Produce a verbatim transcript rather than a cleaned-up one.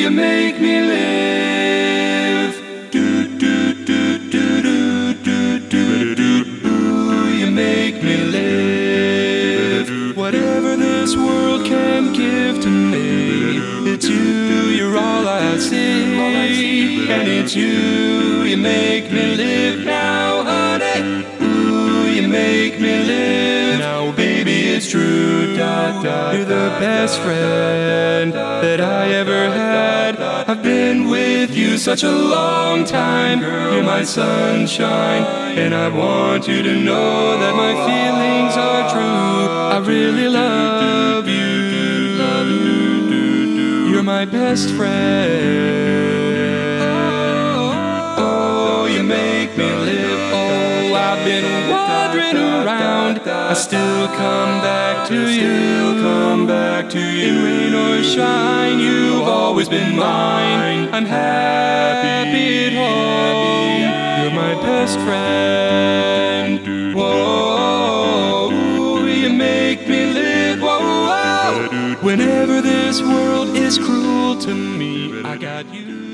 you make me live. Do do do do do do do do. Ooh, you make me live. Whatever this world can give to me, it's you. You're all I see, and it's you. You make me live now, honey. Ooh, you make me live. Now, baby, it's true. Da, da, You're the best friend that I ever had. I've been with you such a long time. You're my sunshine, and I want you to know that my feelings are true. I really love you. You're my best friend. Oh, you make me live. Oh, I've been wandering around. I still come back to you. Come back to you. In rain or shine, you've always been mine. I'm happy at home. You're my best friend. Whoa, you make me live. Whoa, whoa. Whenever this world is cruel to me, I got you.